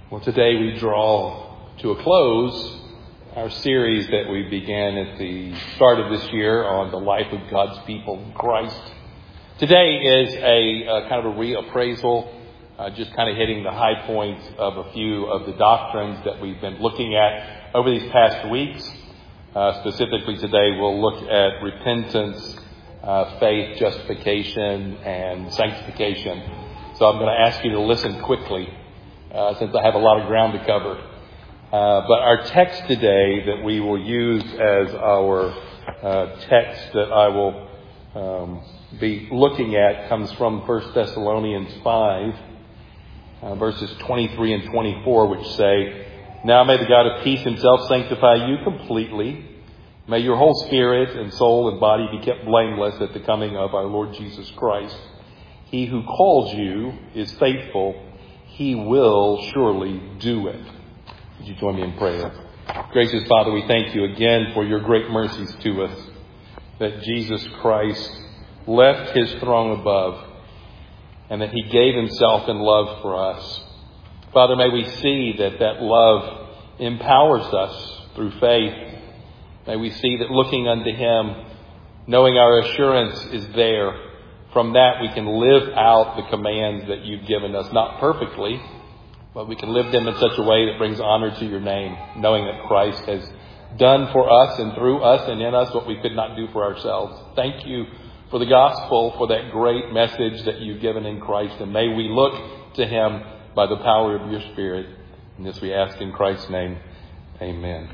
Well, today we draw to a close our series that we began at the start of this year on the life of God's people in Christ. Today is a kind of a reappraisal, just kind of hitting the high points of a few of the doctrines that we've been looking at over these past weeks. Specifically today we'll look at repentance, faith, justification, and sanctification. So I'm going to ask you to listen quickly since I have a lot of ground to cover. But our text today that we will use as our text that I will be looking at comes from 1 Thessalonians 5, verses 23 and 24, which say, "Now may the God of peace himself sanctify you completely. May your whole spirit and soul and body be kept blameless at the coming of our Lord Jesus Christ. He who calls you is faithful. He will surely do it." Would you join me in prayer? Gracious Father, we thank you again for your great mercies to us, that Jesus Christ left his throne above and that he gave himself in love for us. Father, may we see that that love empowers us through faith. May we see that looking unto him, knowing our assurance is there, from that we can live out the commands that you've given us, not perfectly, but we can live them in such a way that brings honor to your name, knowing that Christ has done for us and through us and in us what we could not do for ourselves. Thank you for the gospel, for that great message that you've given in Christ, and may we look to him by the power of your Spirit. And this we ask in Christ's name. Amen.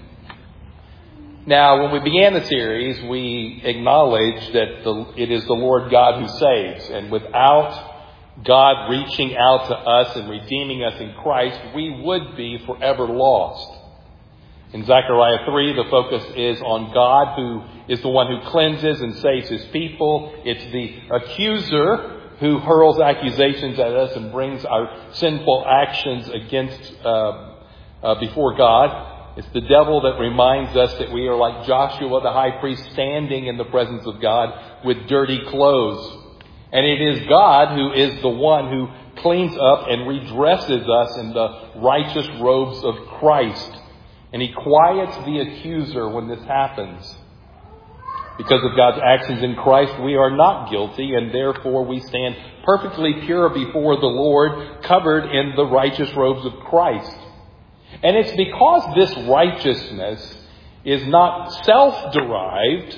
Now, when we began the series, we acknowledged that it is the Lord God who saves. And without God reaching out to us and redeeming us in Christ, we would be forever lost. In Zechariah 3, the focus is on God, who is the one who cleanses and saves his people. It's the accuser who hurls accusations at us and brings our sinful actions against before God. It's the devil that reminds us that we are like Joshua, the high priest, standing in the presence of God with dirty clothes. And it is God who is the one who cleans up and redresses us in the righteous robes of Christ. And he quiets the accuser when this happens. Because of God's actions in Christ, we are not guilty, and therefore we stand perfectly pure before the Lord, covered in the righteous robes of Christ. And it's because this righteousness is not self-derived,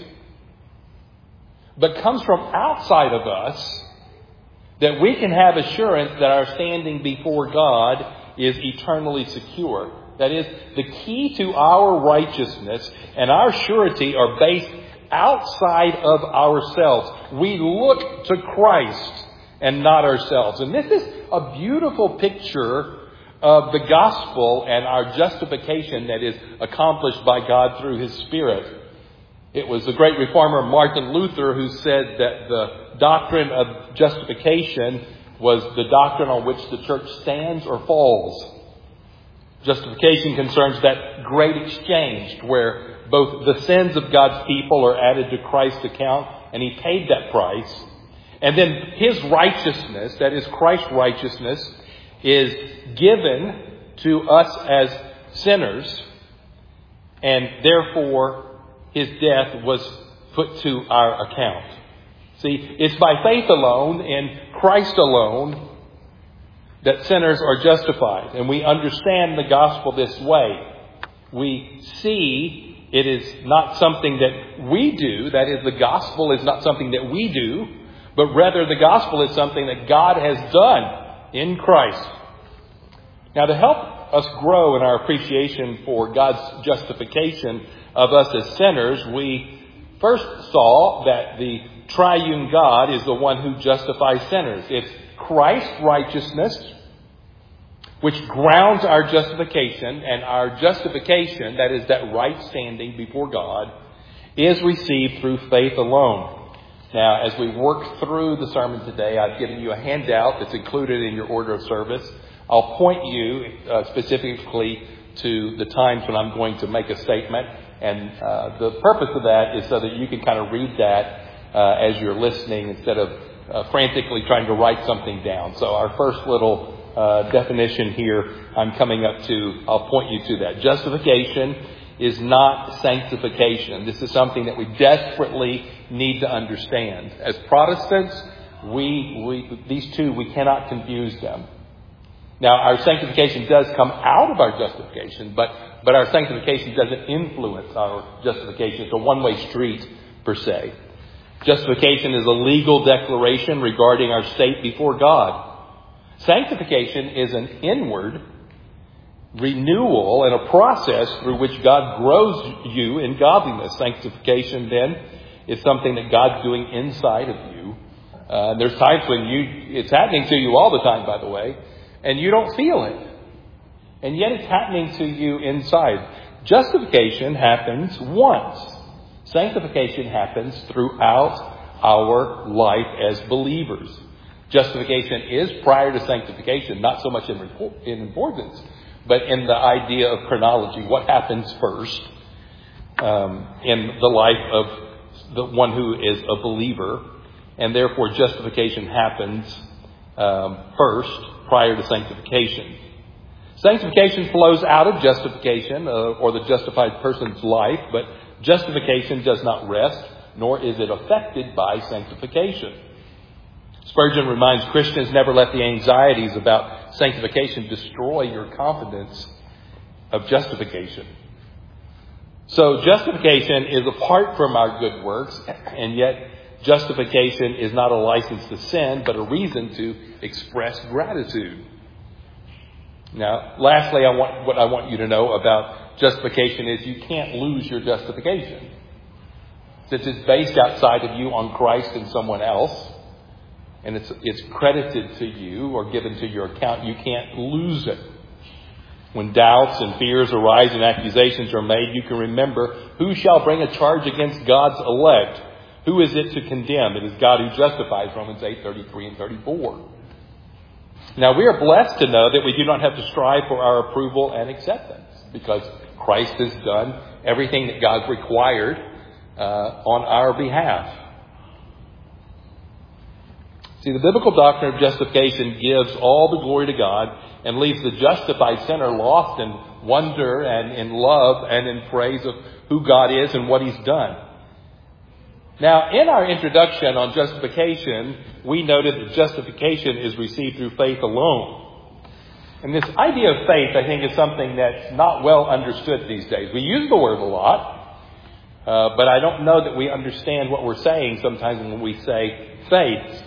but comes from outside of us, that we can have assurance that our standing before God is eternally secure. That is, the key to our righteousness and our surety are based outside of ourselves. We look to Christ and not ourselves. And this is a beautiful picture of the gospel and our justification that is accomplished by God through his Spirit. It was the great reformer Martin Luther who said that the doctrine of justification was the doctrine on which the church stands or falls. Justification concerns that great exchange where both the sins of God's people are added to Christ's account, and he paid that price. And then his righteousness, that is Christ's righteousness, is given to us as sinners, and therefore his death was put to our account. See, it's by faith alone, in Christ alone, that sinners are justified. And we understand the gospel this way. We see it is not something that we do. That is, the gospel is not something that we do, but rather the gospel is something that God has done in Christ. Now, to help us grow in our appreciation for God's justification of us as sinners, we first saw that the triune God is the one who justifies sinners. It's Christ's righteousness which grounds our justification, and our justification, that is that right standing before God, is received through faith alone. Now, as we work through the sermon today, I've given you a handout that's included in your order of service. I'll point you specifically to the times when I'm going to make a statement. And the purpose of that is so that you can kind of read that as you're listening instead of frantically trying to write something down. So our first little definition here I'm coming up to. I'll point you to that. Justification is not sanctification. This is something that we desperately need to understand. As Protestants, these two, we cannot confuse them. Now, our sanctification does come out of our justification, but our sanctification doesn't influence our justification. It's a one-way street, per se. Justification is a legal declaration regarding our state before God. Sanctification is an inward renewal and a process through which God grows you in godliness. Sanctification, then, is something that God's doing inside of you. There's times when it's happening to you all the time, by the way, and you don't feel it. And yet it's happening to you inside. Justification happens once. Sanctification happens throughout our life as believers. Justification is prior to sanctification, not so much in importance, but in the idea of chronology. What happens first in the life of the one who is a believer, and therefore justification happens first prior to sanctification. Sanctification flows out of justification or the justified person's life, but justification does not rest, nor is it affected by sanctification. Spurgeon reminds Christians, never let the anxieties about sanctification destroy your confidence of justification. So justification is apart from our good works, and yet justification is not a license to sin, but a reason to express gratitude. Now, lastly, what I want you to know about justification is you can't lose your justification. Since it's based outside of you on Christ and someone else, and it's credited to you or given to your account, you can't lose it. When doubts and fears arise and accusations are made, you can remember, who shall bring a charge against God's elect? Who is it to condemn? It is God who justifies, Romans 8:33 and 34. Now, we are blessed to know that we do not have to strive for our approval and acceptance, because Christ has done everything that God's required on our behalf. See, the biblical doctrine of justification gives all the glory to God and leaves the justified sinner lost in wonder and in love and in praise of who God is and what He's done. Now, in our introduction on justification, we noted that justification is received through faith alone. And this idea of faith, I think, is something that's not well understood these days. We use the word a lot, but I don't know that we understand what we're saying sometimes when we say faith.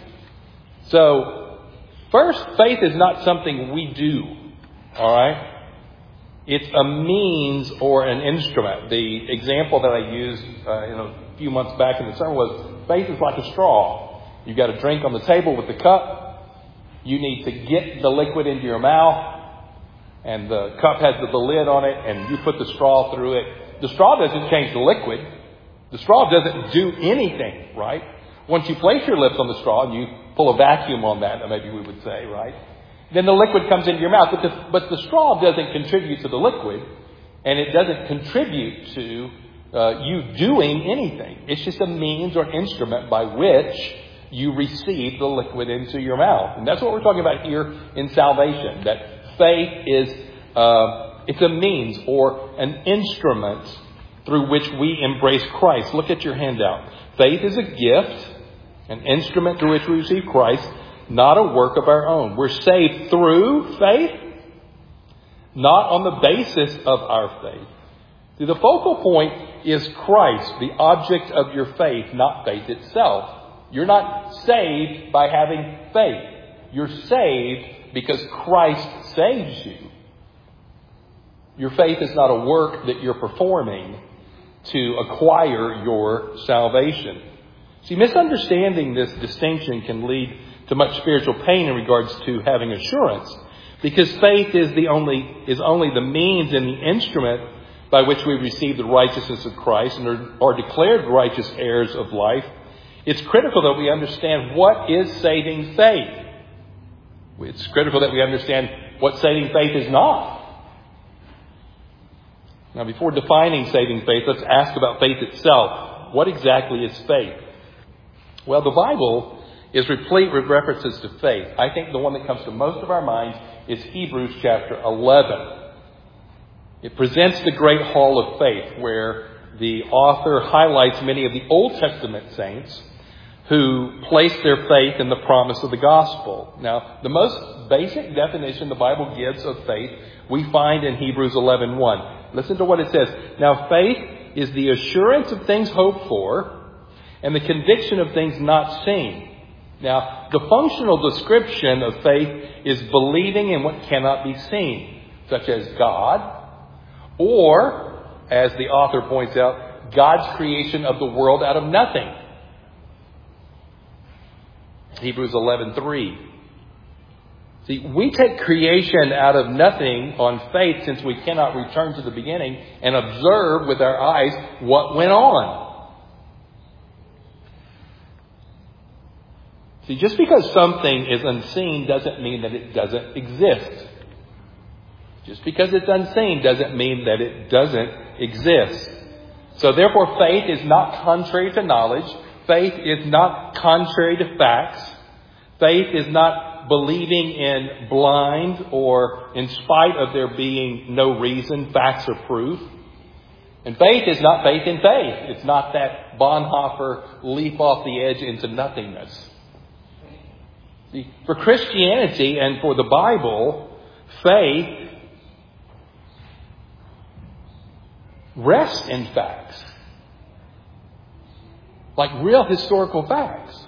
So, first, faith is not something we do, all right? It's a means or an instrument. The example that I used a few months back in the sermon was faith is like a straw. You've got a drink on the table with the cup. You need to get the liquid into your mouth, and the cup has the lid on it, and you put the straw through it. The straw doesn't change the liquid. The straw doesn't do anything, right? Once you place your lips on the straw and you pull a vacuum on that, maybe we would say, right? Then the liquid comes into your mouth. But the straw doesn't contribute to the liquid, and it doesn't contribute to you doing anything. It's just a means or instrument by which you receive the liquid into your mouth. And that's what we're talking about here in salvation, that faith is it's a means or an instrument through which we embrace Christ. Look at your handout. Faith is a gift, an instrument through which we receive Christ, not a work of our own. We're saved through faith, not on the basis of our faith. See, the focal point is Christ, the object of your faith, not faith itself. You're not saved by having faith. You're saved because Christ saves you. Your faith is not a work that you're performing to acquire your salvation. See, misunderstanding this distinction can lead to much spiritual pain in regards to having assurance, because faith is only the means and the instrument by which we receive the righteousness of Christ and are declared righteous heirs of life. It's critical that we understand what is saving faith. It's critical that we understand what saving faith is not. Now, before defining saving faith, let's ask about faith itself. What exactly is faith? Well, the Bible is replete with references to faith. I think the one that comes to most of our minds is Hebrews chapter 11. It presents the great hall of faith, where the author highlights many of the Old Testament saints who placed their faith in the promise of the gospel. Now, the most basic definition the Bible gives of faith we find in Hebrews 11:1. Listen to what it says. Now, faith is the assurance of things hoped for and the conviction of things not seen. Now, the functional description of faith is believing in what cannot be seen, such as God, or, as the author points out, God's creation of the world out of nothing. Hebrews 11:3. See, we take creation out of nothing on faith, since we cannot return to the beginning and observe with our eyes what went on. See, just because something is unseen doesn't mean that it doesn't exist. Just because it's unseen doesn't mean that it doesn't exist. So therefore, faith is not contrary to knowledge. Faith is not contrary to facts. Faith is not believing in blind or in spite of there being no reason, facts, or proof. And faith is not faith in faith. It's not that Bonhoeffer leap off the edge into nothingness. See, for Christianity and for the Bible, faith rests in facts. Like real historical facts.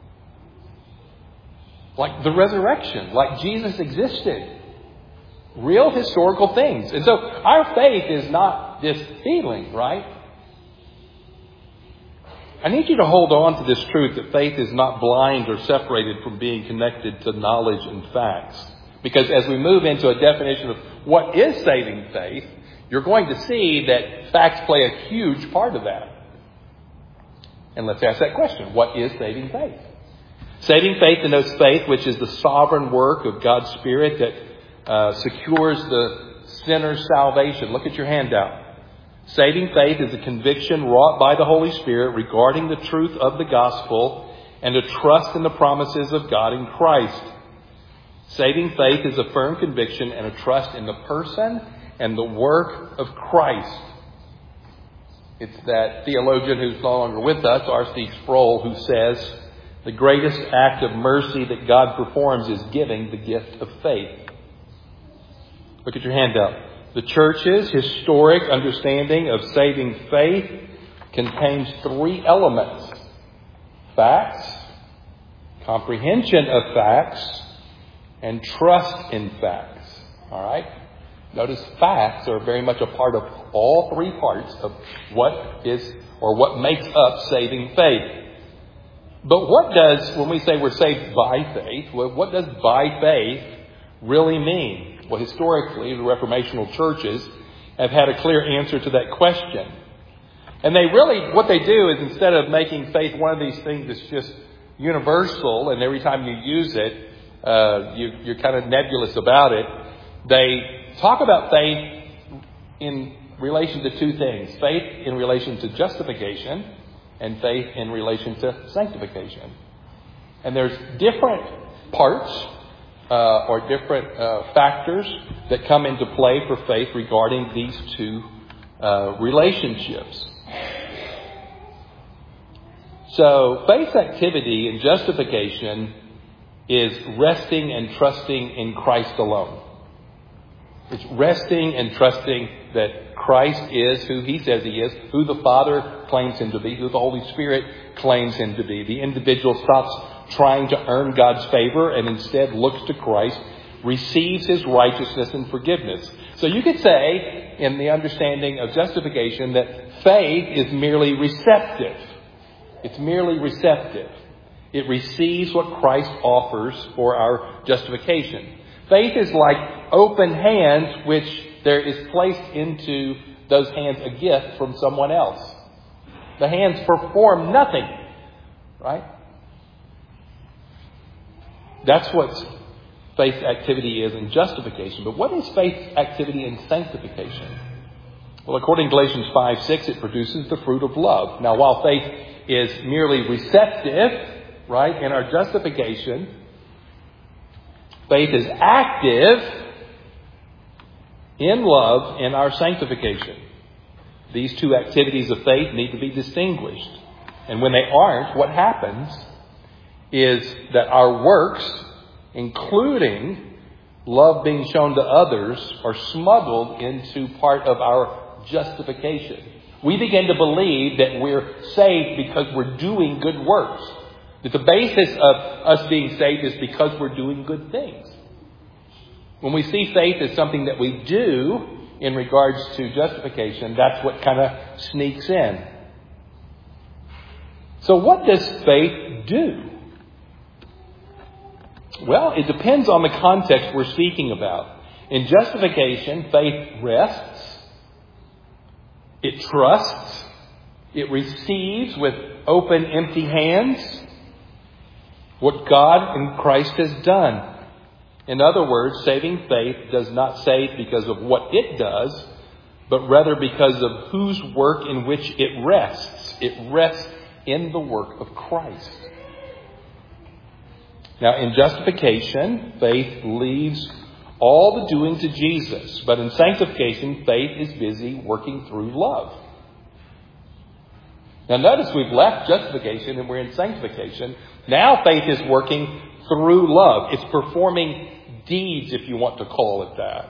Like the resurrection. Like Jesus existed. Real historical things. And so our faith is not just feeling, right? I need you to hold on to this truth that faith is not blind or separated from being connected to knowledge and facts. Because as we move into a definition of what is saving faith, you're going to see that facts play a huge part of that. And let's ask that question. What is saving faith? Saving faith denotes faith, which is the sovereign work of God's Spirit that secures the sinner's salvation. Look at your handout. Saving faith is a conviction wrought by the Holy Spirit regarding the truth of the gospel and a trust in the promises of God in Christ. Saving faith is a firm conviction and a trust in the person and the work of Christ. It's that theologian who's no longer with us, R.C. Sproul, who says, the greatest act of mercy that God performs is giving the gift of faith. Look at your handout. The church's historic understanding of saving faith contains three elements: facts, comprehension of facts, and trust in facts. All right? Notice facts are very much a part of all three parts of what is or what makes up saving faith. But what does, when we say we're saved by faith, what does by faith really mean? Well, historically, the Reformational churches have had a clear answer to that question. And they really, what they do is, instead of making faith one of these things that's just universal and every time you use it, you're kind of nebulous about it, they talk about faith in relation to two things. Faith in relation to justification and faith in relation to sanctification. And there's different parts or different factors that come into play for faith regarding these two relationships. So faith's activity in justification is resting and trusting in Christ alone. It's resting and trusting that Christ is who He says He is, who the Father claims Him to be, who the Holy Spirit claims Him to be. The individual stops trying to earn God's favor and instead looks to Christ, receives His righteousness and forgiveness. So you could say, in the understanding of justification, that faith is merely receptive. It's merely receptive. It receives what Christ offers for our justification. Faith is like open hands, which there is placed into those hands a gift from someone else. The hands perform nothing, right? That's what faith activity is in justification. But what is faith activity in sanctification? Well, according to Galatians 5:6, it produces the fruit of love. Now, while faith is merely receptive, right, in our justification, faith is active in love in our sanctification. These two activities of faith need to be distinguished. And when they aren't, what happens is that our works, including love being shown to others, are smuggled into part of our justification. We begin to believe that we're saved because we're doing good works. That the basis of us being saved is because we're doing good things. When we see faith as something that we do in regards to justification, that's what kind of sneaks in. So what does faith do? Well, it depends on the context we're speaking about. In justification, faith rests, it trusts, it receives with open, empty hands what God in Christ has done. In other words, saving faith does not save because of what it does, but rather because of whose work in which it rests. It rests in the work of Christ. Now, in justification, faith leaves all the doing to Jesus. But in sanctification, faith is busy working through love. Now, notice we've left justification and we're in sanctification. Now faith is working through love. It's performing deeds, if you want to call it that.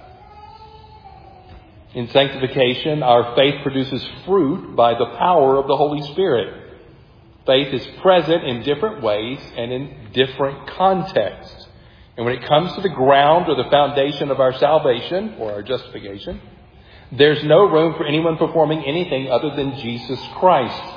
In sanctification, our faith produces fruit by the power of the Holy Spirit. Faith is present in different ways and in different contexts. And when it comes to the ground or the foundation of our salvation or our justification, there's no room for anyone performing anything other than Jesus Christ.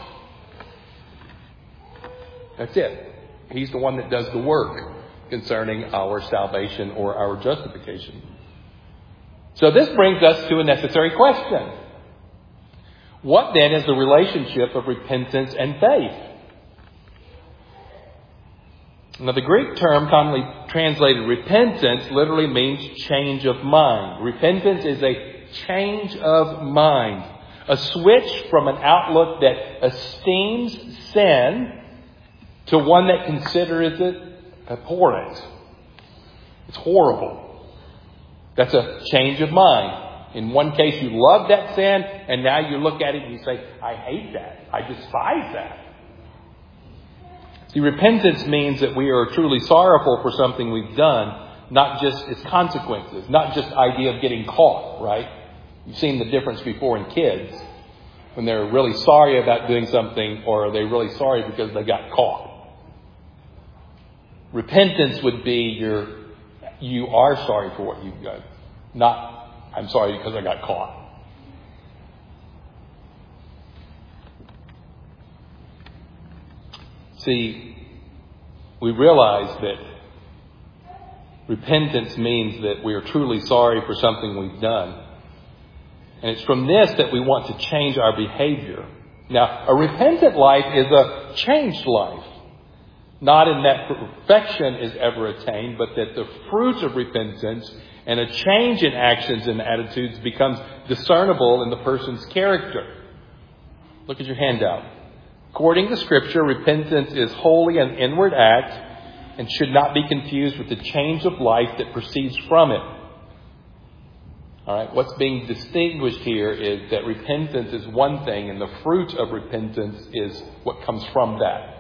That's it. He's the one that does the work concerning our salvation or our justification. So this brings us to a necessary question. What then is the relationship of repentance and faith? Now, the Greek term commonly translated repentance literally means change of mind. Repentance is a change of mind, a switch from an outlook that esteems sin to one that considers it abhorrent. It's horrible. That's a change of mind. In one case, you love that sin, and now you look at it and you say, I hate that. I despise that. See, repentance means that we are truly sorrowful for something we've done, not just its consequences, not just the idea of getting caught, right? You've seen the difference before in kids. When they're really sorry about doing something, or are they really sorry because they got caught? Repentance would be you are sorry for what you've done, not I'm sorry because I got caught. See, we realize that repentance means that we are truly sorry for something we've done. And it's from this that we want to change our behavior. Now, a repentant life is a changed life. Not in that perfection is ever attained, but that the fruits of repentance and a change in actions and attitudes becomes discernible in the person's character. Look at your handout. According to Scripture, repentance is wholly an inward act and should not be confused with the change of life that proceeds from it. All right, what's being distinguished here is that repentance is one thing, and the fruit of repentance is what comes from that.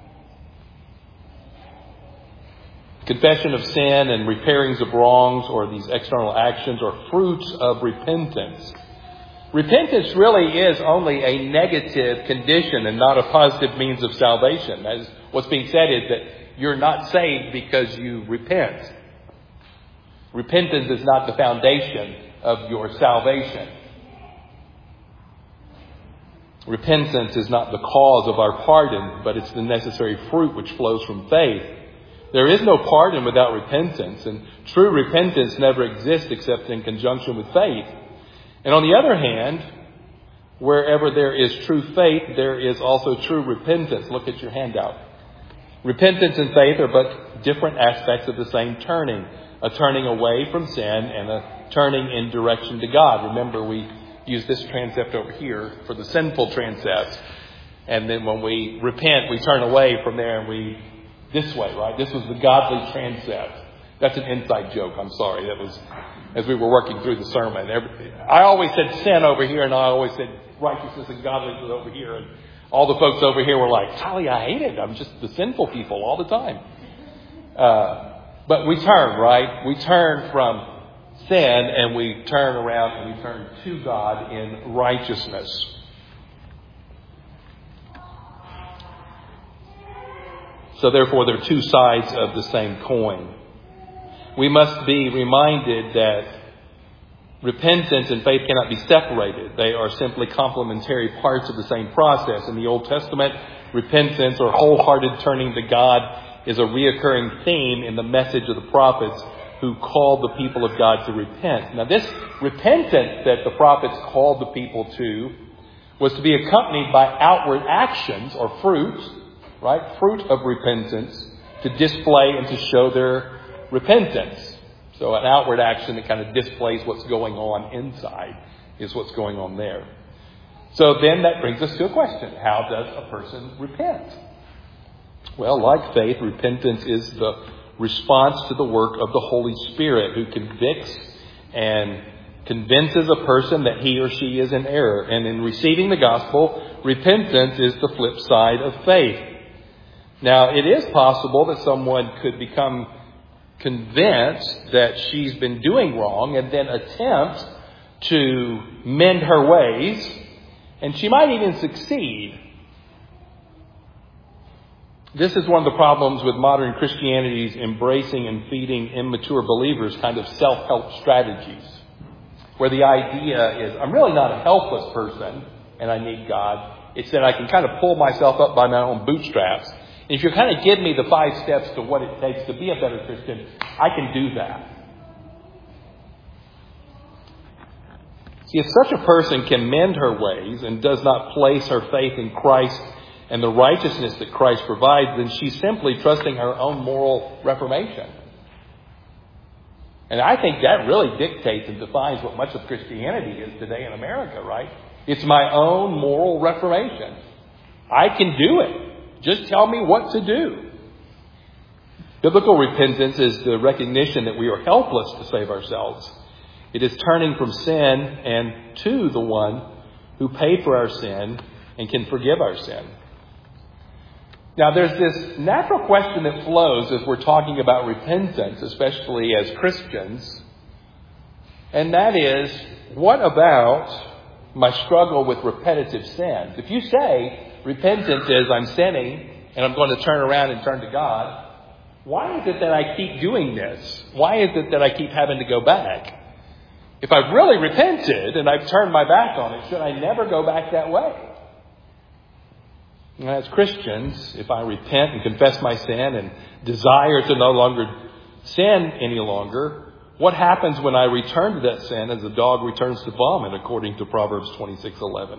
Confession of sin and repairings of wrongs, or these external actions, are fruits of repentance. Repentance really is only a negative condition and not a positive means of salvation. As what's being said is that you're not saved because you repent. Repentance is not the foundation of your salvation. Repentance is not the cause of our pardon, but it's the necessary fruit which flows from faith. There is no pardon without repentance, and true repentance never exists except in conjunction with faith. And on the other hand, wherever there is true faith, there is also true repentance. Look at your handout. Repentance and faith are but different aspects of the same turning. A turning away from sin and a turning in direction to God. Remember, we use this transept over here for the sinful transept. And then when we repent, we turn away from there and we this way, right? This was the godly transept. That's an inside joke. I'm sorry. That was as we were working through the sermon. I always said sin over here, and I always said righteousness and godliness over here. And all the folks over here were like, "Golly, I hate it. I'm just the sinful people all the time." But we turn, right? We turn from sin, and we turn around and we turn to God in righteousness. So therefore, there are two sides of the same coin. We must be reminded that repentance and faith cannot be separated. They are simply complementary parts of the same process. In the Old Testament, repentance or wholehearted turning to God is a reoccurring theme in the message of the prophets who called the people of God to repent. Now, this repentance that the prophets called the people to was to be accompanied by outward actions or fruit, right? Fruit of repentance to display and to show their repentance. So an outward action that kind of displays what's going on inside is what's going on there. So then that brings us to a question. How does a person repent? Well, like faith, repentance is the response to the work of the Holy Spirit who convicts and convinces a person that he or she is in error. And in receiving the gospel, repentance is the flip side of faith. Now, it is possible that someone could become convinced that she's been doing wrong and then attempt to mend her ways, and she might even succeed. This is one of the problems with modern Christianity's embracing and feeding immature believers kind of self-help strategies, where the idea is, I'm really not a helpless person and I need God. It's that I can kind of pull myself up by my own bootstraps. And if you kind of give me the 5 steps to what it takes to be a better Christian, I can do that. See, if such a person can mend her ways and does not place her faith in Christ and the righteousness that Christ provides, then she's simply trusting her own moral reformation. And I think that really dictates and defines what much of Christianity is today in America, right? It's my own moral reformation. I can do it. Just tell me what to do. Biblical repentance is the recognition that we are helpless to save ourselves. It is turning from sin and to the one who paid for our sin and can forgive our sin. Now, there's this natural question that flows as we're talking about repentance, especially as Christians. And that is, what about my struggle with repetitive sins? If you say repentance is I'm sinning and I'm going to turn around and turn to God, why is it that I keep doing this? Why is it that I keep having to go back? If I've really repented and I've turned my back on it, should I never go back that way? And as Christians, if I repent and confess my sin and desire to no longer sin any longer, what happens when I return to that sin as a dog returns to vomit, according to Proverbs 26:11?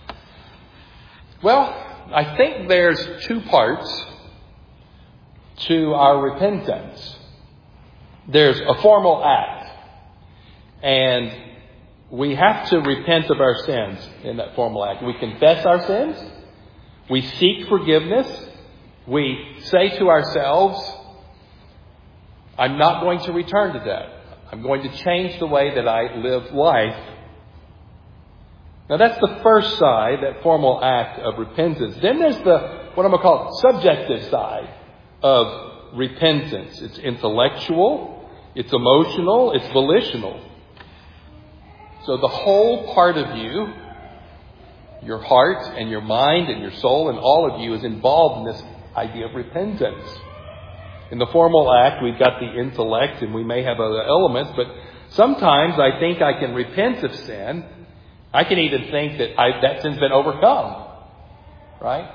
Well, I think there's 2 parts to our repentance. There's a formal act, and we have to repent of our sins in that formal act. We confess our sins. We seek forgiveness. We say to ourselves, I'm not going to return to that. I'm going to change the way that I live life. Now that's the first side, that formal act of repentance. Then there's what I'm going to call subjective side of repentance. It's intellectual, it's emotional, it's volitional. So the whole part of you, your heart and your mind and your soul and all of you is involved in this idea of repentance. In the formal act, we've got the intellect and we may have other elements, but sometimes I think I can repent of sin. I can even think that that sin's been overcome, right?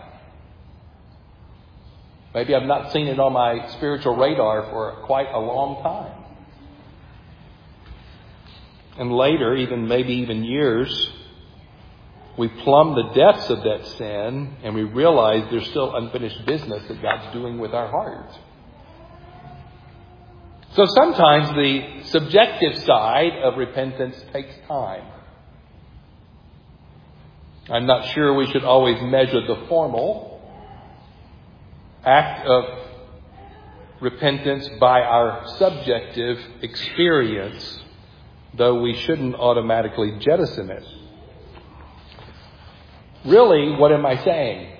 Maybe I've not seen it on my spiritual radar for quite a long time. And later, maybe even years, we plumb the depths of that sin and we realize there's still unfinished business that God's doing with our heart. So sometimes the subjective side of repentance takes time. I'm not sure we should always measure the formal act of repentance by our subjective experience, though we shouldn't automatically jettison it. Really, what am I saying?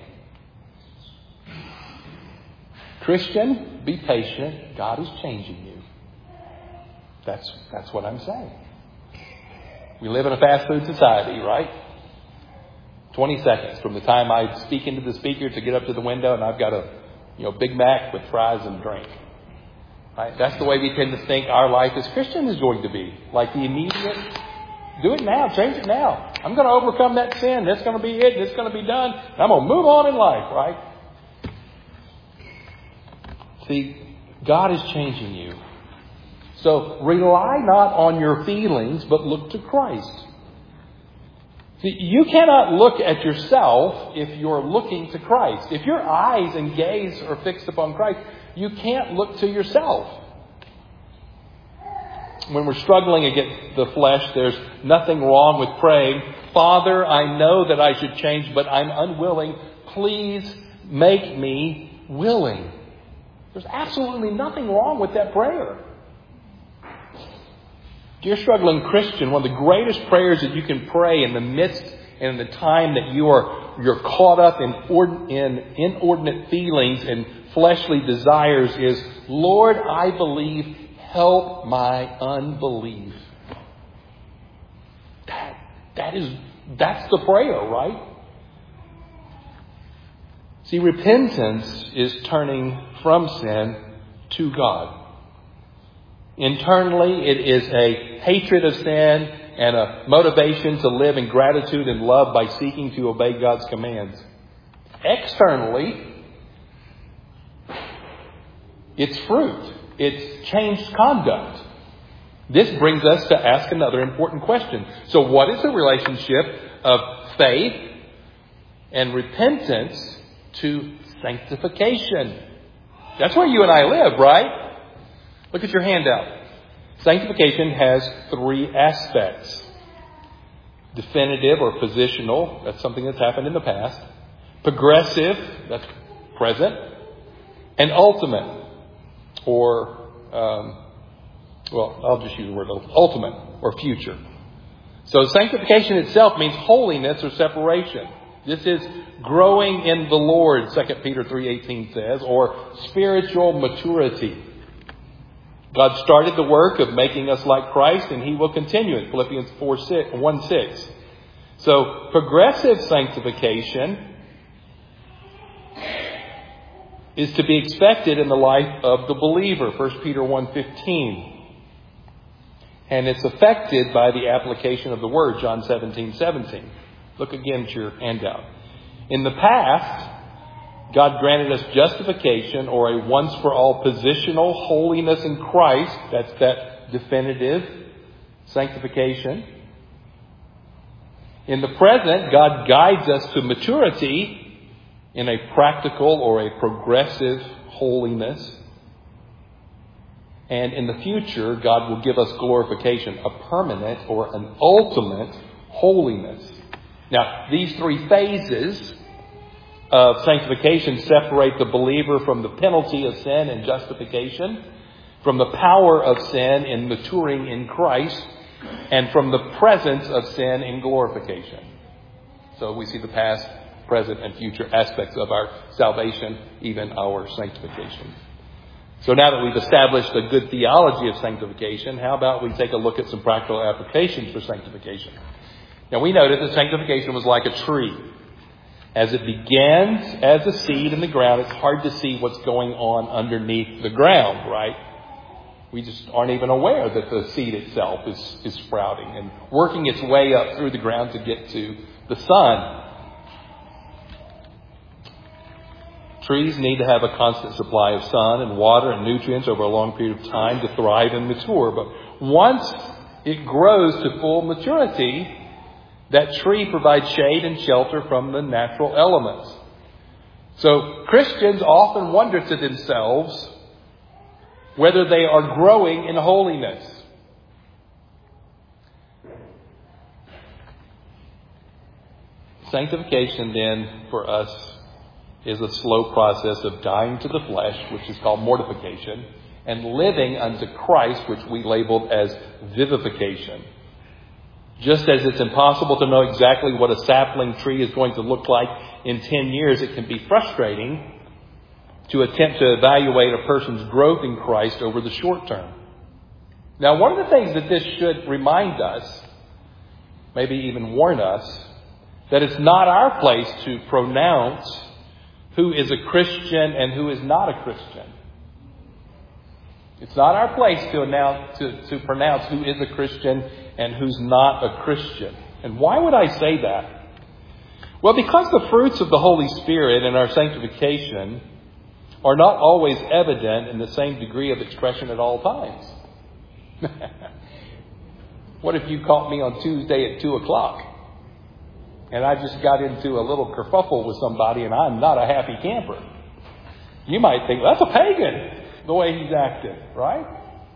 Christian, be patient. God is changing you. That's what I'm saying. We live in a fast food society, right? 20 seconds from the time I speak into the speaker to get up to the window, and I've got a Big Mac with fries and drink. Right? That's the way we tend to think our life as Christian is going to be. Like the immediate, do it now, change it now. I'm going to overcome that sin. That's going to be it. It's going to be done. And I'm going to move on in life, right? See, God is changing you. So rely not on your feelings, but look to Christ. See, you cannot look at yourself if you're looking to Christ. If your eyes and gaze are fixed upon Christ, you can't look to yourself. When we're struggling against the flesh, there's nothing wrong with praying, Father, I know that I should change, but I'm unwilling. Please make me willing. There's absolutely nothing wrong with that prayer. Dear struggling Christian, one of the greatest prayers that you can pray in the midst and in the time that you're caught up in inordinate feelings and fleshly desires is, Lord, I believe, help my unbelief. That's the prayer, right? See, repentance is turning from sin to God. Internally, it is a hatred of sin and a motivation to live in gratitude and love by seeking to obey God's commands. Externally, it's fruit. It's changed conduct. This brings us to ask another important question. So what is the relationship of faith and repentance to sanctification? That's where you and I live, right? Look at your handout. Sanctification has three aspects. Definitive or positional, that's something that's happened in the past. Progressive, that's present. And ultimate, or, I'll just use the word ultimate, or future. So sanctification itself means holiness or separation. This is growing in the Lord, 2 Peter 3:18 says, or spiritual maturity. God started the work of making us like Christ, and He will continue it. Philippians 1:6. So progressive sanctification is to be expected in the life of the believer, 1 Peter 1:15. And it's affected by the application of the Word, John 17:17. Look again at your handout. In the past, God granted us justification, or a once-for-all positional holiness in Christ. That's that definitive sanctification. In the present, God guides us to maturity in a practical or a progressive holiness. And in the future, God will give us glorification, a permanent or an ultimate holiness. Now, these three phases of sanctification separate the believer from the penalty of sin and justification, from the power of sin in maturing in Christ, and from the presence of sin in glorification. So we see the past, present, and future aspects of our salvation, even our sanctification. So now that we've established a good theology of sanctification, how about we take a look at some practical applications for sanctification? Now we noted that sanctification was like a tree. As it begins as a seed in the ground, it's hard to see what's going on underneath the ground, right? We just aren't even aware that the seed itself is sprouting and working its way up through the ground to get to the sun. Trees need to have a constant supply of sun and water and nutrients over a long period of time to thrive and mature. But once it grows to full maturity, that tree provides shade and shelter from the natural elements. So Christians often wonder to themselves whether they are growing in holiness. Sanctification then for us is a slow process of dying to the flesh, which is called mortification, and living unto Christ, which we labeled as vivification. Just as it's impossible to know exactly what a sapling tree is going to look like in 10 years, it can be frustrating to attempt to evaluate a person's growth in Christ over the short term. Now, one of the things that this should remind us, maybe even warn us, that it's not our place to pronounce who is a Christian and who is not a Christian. It's not our place to pronounce who is a Christian and who's not a Christian. And why would I say that? Well, because the fruits of the Holy Spirit in our sanctification are not always evident in the same degree of expression at all times. What if you caught me on Tuesday at 2 o'clock and I just got into a little kerfuffle with somebody and I'm not a happy camper? You might think, that's a pagan, the way he's acting, right?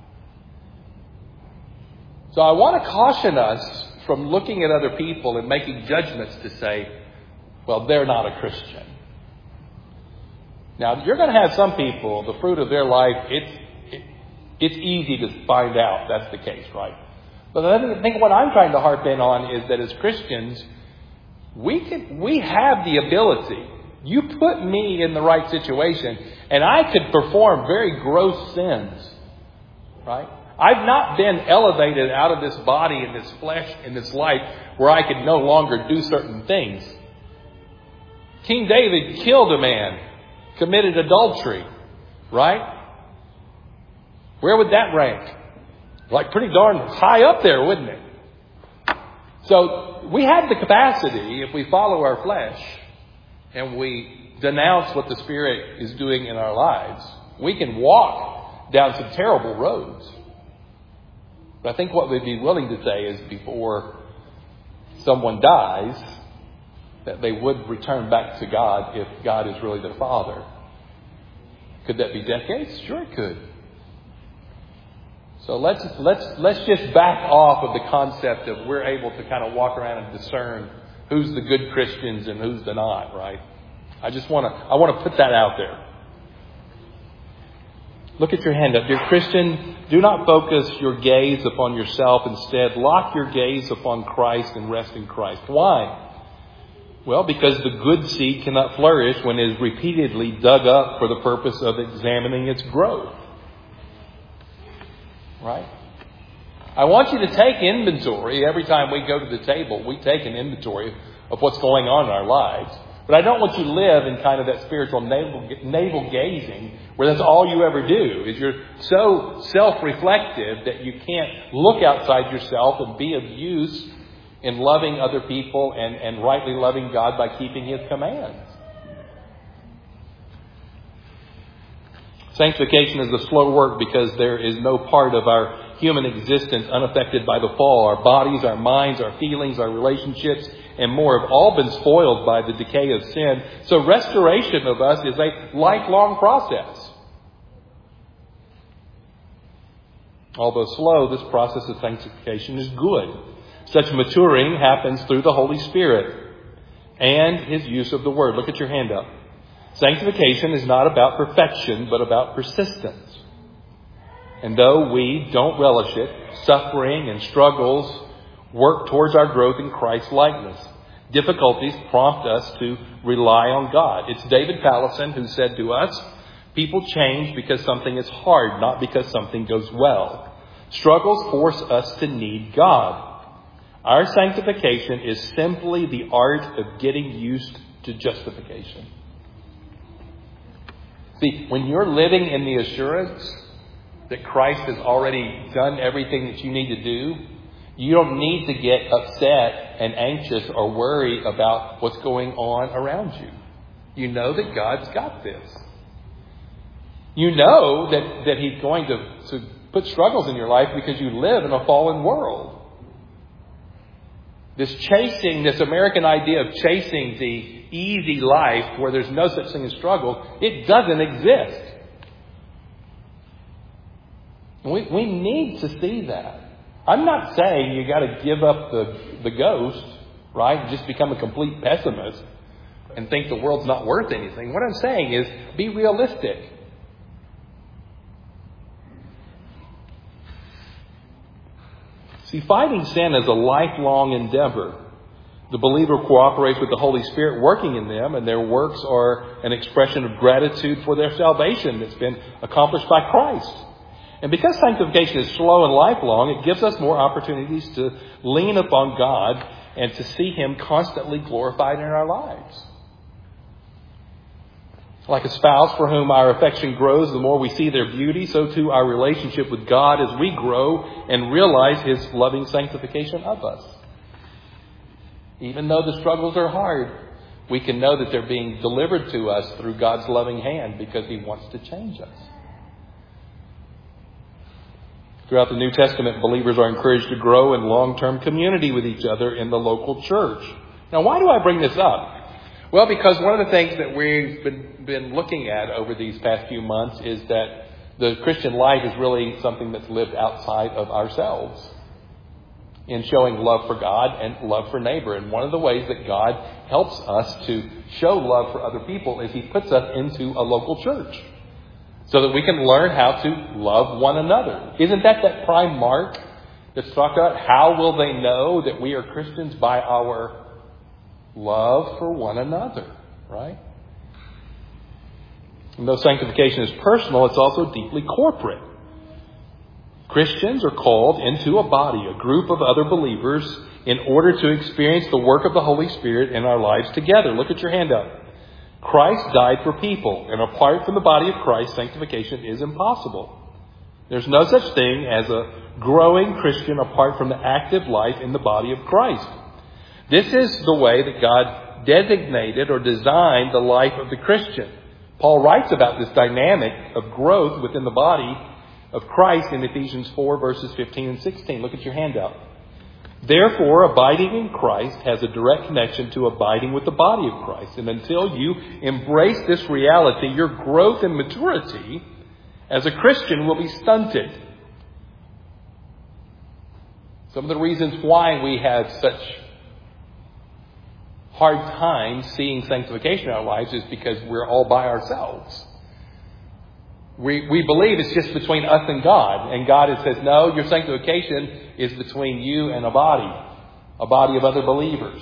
So I want to caution us from looking at other people and making judgments to say, well, they're not a Christian. Now, you're going to have some people, the fruit of their life, it's easy to find out that's the case, right? But I think what I'm trying to harp in on is that as Christians, we have the ability. You put me in the right situation, and I could perform very gross sins, right? I've not been elevated out of this body and this flesh and this life where I could no longer do certain things. King David killed a man, committed adultery, right? Where would that rank? Like pretty darn high up there, wouldn't it? So we have the capacity, if we follow our flesh and we denounce what the Spirit is doing in our lives, we can walk down some terrible roads. But I think what we'd be willing to say is before someone dies, that they would return back to God if God is really their Father. Could that be decades? Sure it could. So let's just back off of the concept of we're able to kind of walk around and discern who's the good Christians and who's the not, right? I want to put that out there. Look at your hand up. Dear Christian, do not focus your gaze upon yourself. Instead, lock your gaze upon Christ and rest in Christ. Why? Well, because the good seed cannot flourish when it is repeatedly dug up for the purpose of examining its growth. Right? I want you to take inventory. Every time we go to the table, we take an inventory of what's going on in our lives. But I don't want you to live in kind of that spiritual navel gazing where that's all you ever do, is you're so self-reflective that you can't look outside yourself and be of use in loving other people and rightly loving God by keeping His commands. Sanctification is a slow work because there is no part of our human existence unaffected by the fall. Our bodies, our minds, our feelings, our relationships, and more have all been spoiled by the decay of sin. So restoration of us is a lifelong process. Although slow, this process of sanctification is good. Such maturing happens through the Holy Spirit and His use of the Word. Look at your hand up. Sanctification is not about perfection, but about persistence. And though we don't relish it, suffering and struggles work towards our growth in Christ's likeness. Difficulties prompt us to rely on God. It's David Pallison who said to us, people change because something is hard, not because something goes well. Struggles force us to need God. Our sanctification is simply the art of getting used to justification. See, when you're living in the assurance that Christ has already done everything that you need to do, you don't need to get upset and anxious or worry about what's going on around you. You know that God's got this. You know that He's going to put struggles in your life because you live in a fallen world. This American idea of chasing the easy life where there's no such thing as struggle, it doesn't exist. We need to see that. I'm not saying you got to give up the ghost, right? Just become a complete pessimist. and think the world's not worth anything. What I'm saying is, be realistic. See, fighting sin is a lifelong endeavor. The believer cooperates with the Holy Spirit working in them, and their works are an expression of gratitude for their salvation that's been accomplished by Christ. And because sanctification is slow and lifelong, it gives us more opportunities to lean upon God and to see Him constantly glorified in our lives. Like a spouse for whom our affection grows, the more we see their beauty, so too our relationship with God as we grow and realize His loving sanctification of us. Even though the struggles are hard, we can know that they're being delivered to us through God's loving hand because He wants to change us. Throughout the New Testament, believers are encouraged to grow in long-term community with each other in the local church. Now, why do I bring this up? Well, because one of the things that we've been looking at over these past few months is that the Christian life is really something that's lived outside of ourselves in showing love for God and love for neighbor. And one of the ways that God helps us to show love for other people is He puts us into a local church so that we can learn how to love one another. Isn't that prime mark that's talked about? How will they know that we are Christians? By our love for one another, right? And though sanctification is personal, it's also deeply corporate. Christians are called into a body, a group of other believers, in order to experience the work of the Holy Spirit in our lives together. Look at your handout. Christ died for people, and apart from the body of Christ, sanctification is impossible. There's no such thing as a growing Christian apart from the active life in the body of Christ. This is the way that God designated or designed the life of the Christian. Paul writes about this dynamic of growth within the body of Christ in Ephesians 4, verses 15 and 16. Look at your handout. Therefore, abiding in Christ has a direct connection to abiding with the body of Christ. And until you embrace this reality, your growth and maturity as a Christian will be stunted. Some of the reasons why we have such hard time seeing sanctification in our lives is because we're all by ourselves. We believe it's just between us and God. And God says, no, your sanctification is between you and a body of other believers.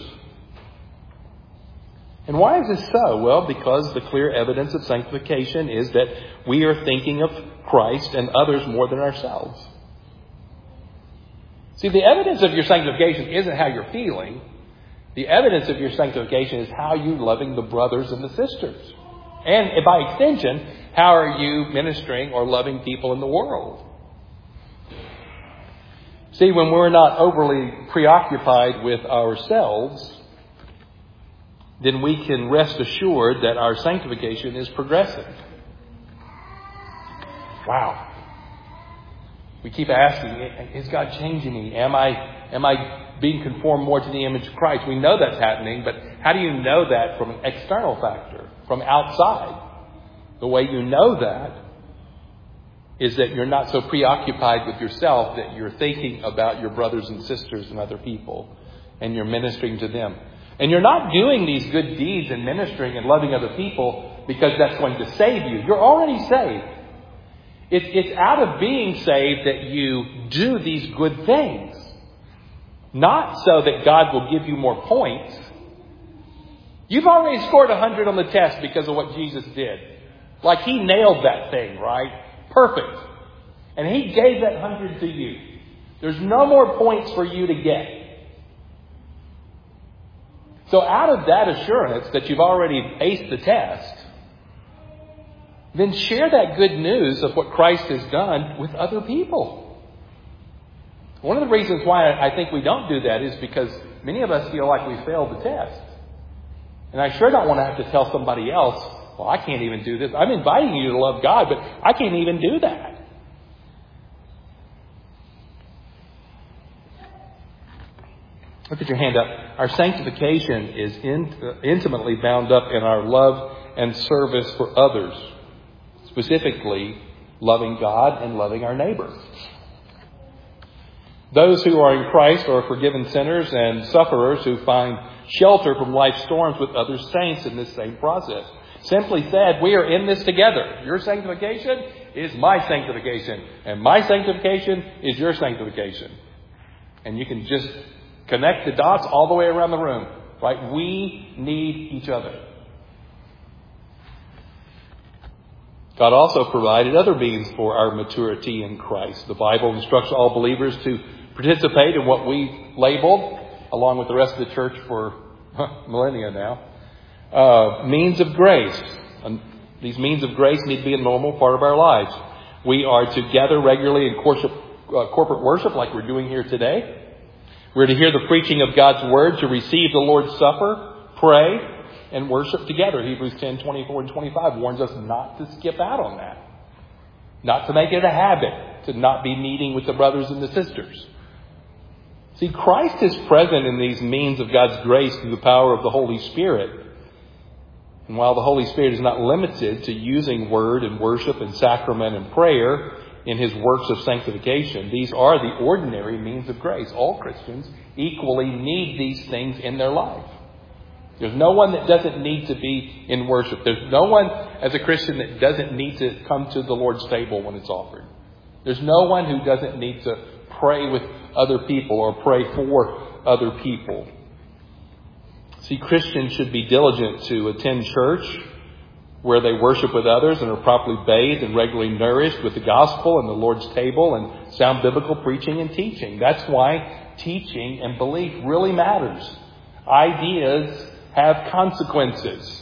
And why is this so? Well, because the clear evidence of sanctification is that we are thinking of Christ and others more than ourselves. See, the evidence of your sanctification isn't how you're feeling. The evidence of your sanctification is how you're loving the brothers and the sisters. And by extension, how are you ministering or loving people in the world? See, when we're not overly preoccupied with ourselves, then we can rest assured that our sanctification is progressive. Wow. We keep asking, is God changing me? Am I being conformed more to the image of Christ? We know that's happening, but how do you know that from an external factor, from outside? The way you know that is that you're not so preoccupied with yourself that you're thinking about your brothers and sisters and other people, and you're ministering to them. And you're not doing these good deeds and ministering and loving other people because that's going to save you. You're already saved. It's out of being saved that you do these good things. Not so that God will give you more points. You've already scored 100 on the test because of what Jesus did. Like He nailed that thing, right? Perfect. And He gave that 100 to you. There's no more points for you to get. So out of that assurance that you've already aced the test, then share that good news of what Christ has done with other people. One of the reasons why I think we don't do that is because many of us feel like we failed the test. And I sure don't want to have to tell somebody else, well, I can't even do this. I'm inviting you to love God, but I can't even do that. Look at your hand up. Our sanctification is intimately bound up in our love and service for others. Specifically, loving God and loving our neighbor. Those who are in Christ are forgiven sinners and sufferers who find shelter from life's storms with other saints in this same process. Simply said, we are in this together. Your sanctification is my sanctification, and my sanctification is your sanctification. And you can just connect the dots all the way around the room. Right? We need each other. God also provided other means for our maturity in Christ. The Bible instructs all believers to participate in what we labeled, along with the rest of the church for millennia now, means of grace. And these means of grace need to be a normal part of our lives. We are to gather regularly in corporate worship like we're doing here today. We're to hear the preaching of God's Word, to receive the Lord's Supper, pray, and worship together. Hebrews 10:24 and 25 warns us not to skip out on that. Not to make it a habit, to not be meeting with the brothers and the sisters. See, Christ is present in these means of God's grace through the power of the Holy Spirit. And while the Holy Spirit is not limited to using word and worship and sacrament and prayer in His works of sanctification, these are the ordinary means of grace. All Christians equally need these things in their life. There's no one that doesn't need to be in worship. There's no one as a Christian that doesn't need to come to the Lord's table when it's offered. There's no one who doesn't need to pray with other people or pray for other people. See, Christians should be diligent to attend church where they worship with others and are properly bathed and regularly nourished with the gospel and the Lord's table and sound biblical preaching and teaching. That's why teaching and belief really matters. Ideas have consequences.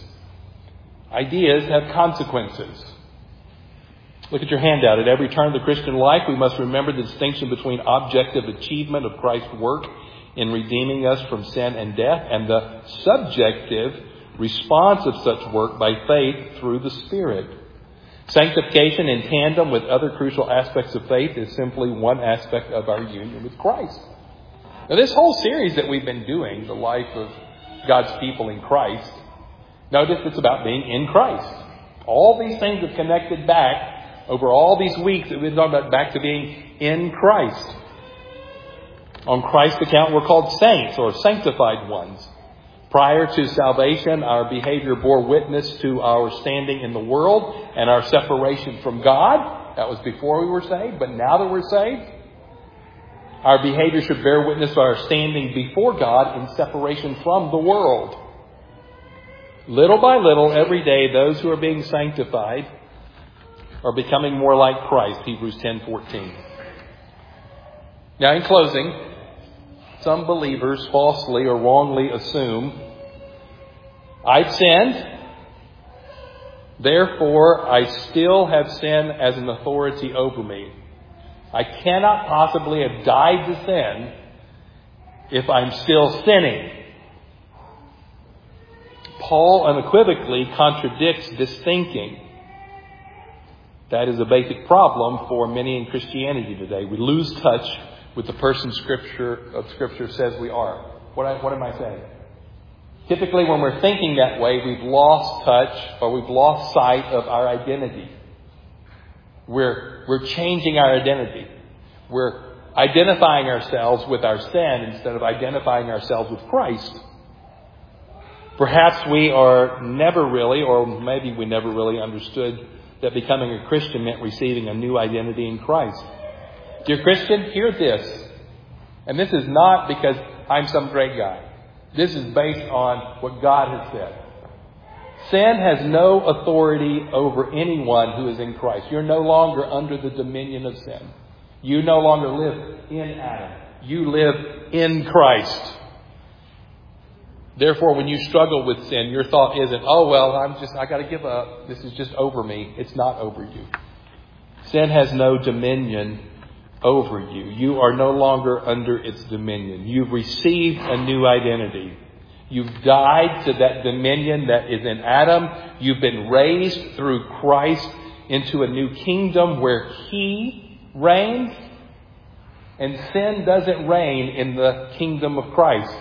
Ideas have consequences. Look at your handout. At every turn of the Christian life, we must remember the distinction between objective achievement of Christ's work in redeeming us from sin and death and the subjective response of such work by faith through the Spirit. Sanctification in tandem with other crucial aspects of faith is simply one aspect of our union with Christ. Now, this whole series that we've been doing, the life of God's people in Christ, notice it's about being in Christ. All these things have connected back over all these weeks that we've been talking about back to being in Christ. On Christ's account, we're called saints or sanctified ones. Prior to salvation, our behavior bore witness to our standing in the world and our separation from God. That was before we were saved, but now that we're saved, our behavior should bear witness to our standing before God in separation from the world. Little by little, every day, those who are being sanctified are becoming more like Christ. Hebrews 10:14. Now, in closing, some believers falsely or wrongly assume, I've sinned, therefore I still have sin as an authority over me. I cannot possibly have died to sin if I'm still sinning. Paul unequivocally contradicts this thinking. That is a basic problem for many in Christianity today. We lose touch with the person Scripture says we are. What am I saying? Typically, when we're thinking that way, we've lost touch or we've lost sight of our identity. We're changing our identity. We're identifying ourselves with our sin instead of identifying ourselves with Christ. Perhaps we are never really, or maybe we never really understood that becoming a Christian meant receiving a new identity in Christ. Dear Christian, hear this. And this is not because I'm some great guy. This is based on what God has said. Sin has no authority over anyone who is in Christ. You're no longer under the dominion of sin. You no longer live in Adam. You live in Christ. Therefore, when you struggle with sin, your thought isn't, oh, well, I got to give up. This is just over me. It's not over you. Sin has no dominion over you. You are no longer under its dominion. You've received a new identity. You've died to that dominion that is in Adam. You've been raised through Christ into a new kingdom where He reigns. And sin doesn't reign in the kingdom of Christ.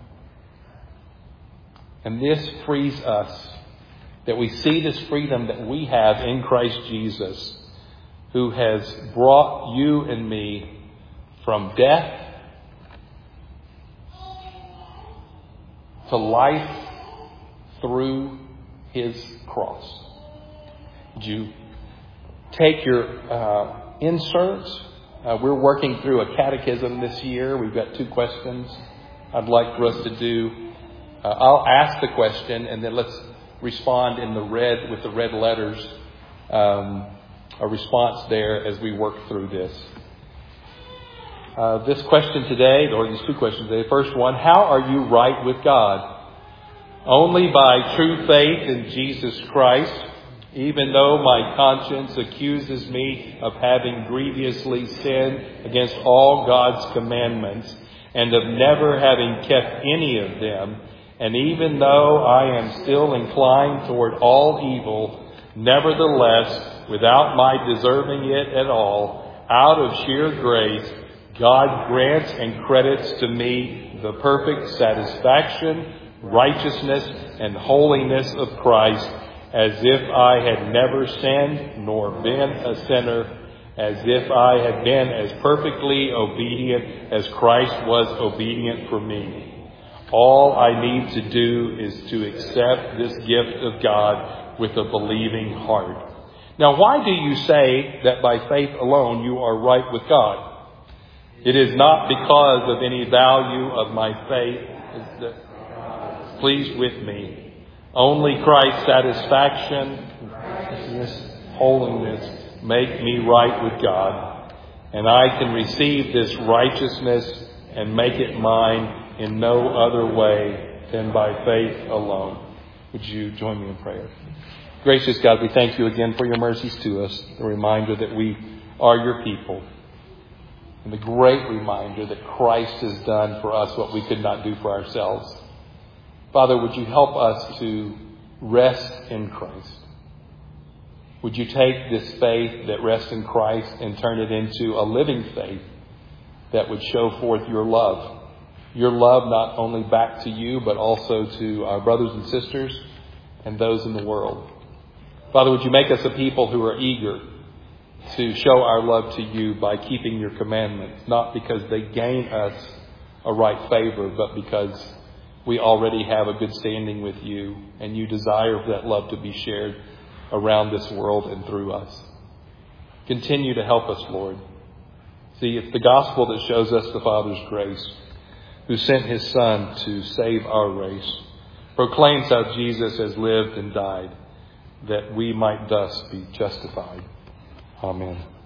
And this frees us, that we see this freedom that we have in Christ Jesus, who has brought you and me from death to life through His cross. Would you take your inserts? We're working through a catechism this year. We've got 2 questions I'd like for us to do. I'll ask the question and then let's respond in the red with the red letters. A response there as we work through this. This question today, or these 2 questions today. The first one, how are you right with God? Only by true faith in Jesus Christ, even though my conscience accuses me of having grievously sinned against all God's commandments and of never having kept any of them, and even though I am still inclined toward all evil, nevertheless, without my deserving it at all, out of sheer grace, God grants and credits to me the perfect satisfaction, righteousness, and holiness of Christ, as if I had never sinned nor been a sinner, as if I had been as perfectly obedient as Christ was obedient for me. All I need to do is to accept this gift of God with a believing heart. Now, why do you say that by faith alone you are right with God? It is not because of any value of my faith. Pleased with me. Only Christ's satisfaction, holiness, make me right with God. And I can receive this righteousness and make it mine in no other way than by faith alone. Would you join me in prayer? Gracious God, we thank you again for your mercies to us. The reminder that we are your people. And the great reminder that Christ has done for us what we could not do for ourselves. Father, would you help us to rest in Christ? Would you take this faith that rests in Christ and turn it into a living faith that would show forth your love? Your love not only back to you, but also to our brothers and sisters and those in the world. Father, would you make us a people who are eager to show our love to you by keeping your commandments, not because they gain us a right favor, but because we already have a good standing with you and you desire for that love to be shared around this world and through us. Continue to help us, Lord. See, it's the gospel that shows us the Father's grace, who sent his Son to save our race, proclaims how Jesus has lived and died, that we might thus be justified. Amen.